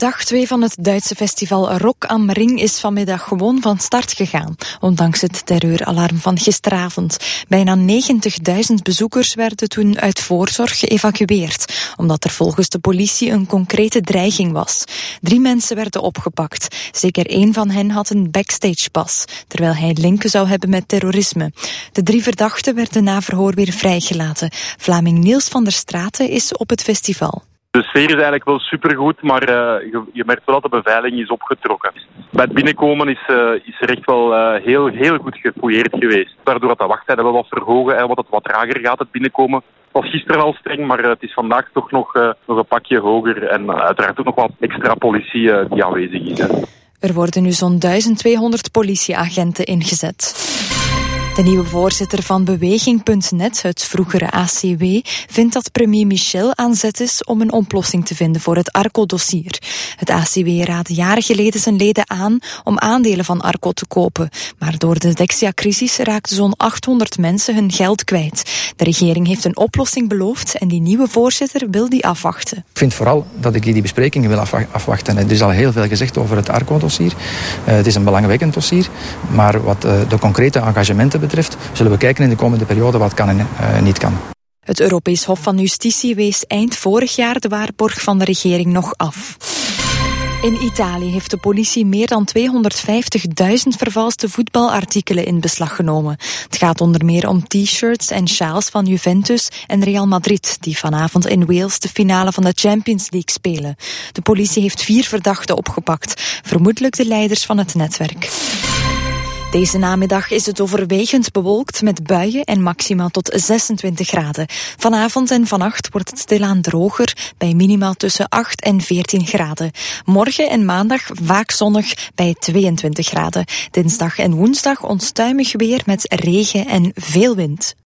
Dag 2 van het Duitse festival Rock am Ring is vanmiddag gewoon van start gegaan, ondanks het terreuralarm van gisteravond. Bijna 90.000 bezoekers werden toen uit voorzorg geëvacueerd, omdat er volgens de politie een concrete dreiging was. 3 mensen werden opgepakt. Zeker 1 van hen had een backstagepas, terwijl hij linken zou hebben met terrorisme. De 3 verdachten werden na verhoor weer vrijgelaten. Vlaming Niels van der Straten is op het festival. De sfeer is eigenlijk wel supergoed, maar je merkt wel dat de beveiliging is opgetrokken. Bij het binnenkomen is er echt wel heel goed gefouilleerd geweest. Waardoor dat de wachttijden wel wat verhogen en wat trager gaat het binnenkomen. Het was gisteren al streng, maar het is vandaag toch nog een pakje hoger. En uiteraard ook nog wat extra politie die aanwezig is. Hè. Er worden nu zo'n 1200 politieagenten ingezet. De nieuwe voorzitter van Beweging.net, het vroegere ACW, vindt dat premier Michel aan zet is om een oplossing te vinden voor het Arco-dossier. Het ACW raadde jaren geleden zijn leden aan om aandelen van Arco te kopen. Maar door de Dexia-crisis raakten zo'n 800 mensen hun geld kwijt. De regering heeft een oplossing beloofd en die nieuwe voorzitter wil die afwachten. Ik vind vooral dat ik die bespreking wil afwachten. Er is al heel veel gezegd over het Arco-dossier. Het is een belangwekkend dossier, maar wat de concrete engagementen betreft, zullen we kijken in de komende periode wat kan en niet kan. Het Europees Hof van Justitie wees eind vorig jaar de waarborg van de regering nog af. In Italië heeft de politie meer dan 250.000 vervalste voetbalartikelen in beslag genomen. Het gaat onder meer om t-shirts en sjaals van Juventus en Real Madrid, die vanavond in Wales de finale van de Champions League spelen. De politie heeft 4 verdachten opgepakt, vermoedelijk de leiders van het netwerk. Deze namiddag is het overwegend bewolkt met buien en maximaal tot 26 graden. Vanavond en vannacht wordt het stilaan droger bij minimaal tussen 8 en 14 graden. Morgen en maandag vaak zonnig bij 22 graden. Dinsdag en woensdag onstuimig weer met regen en veel wind.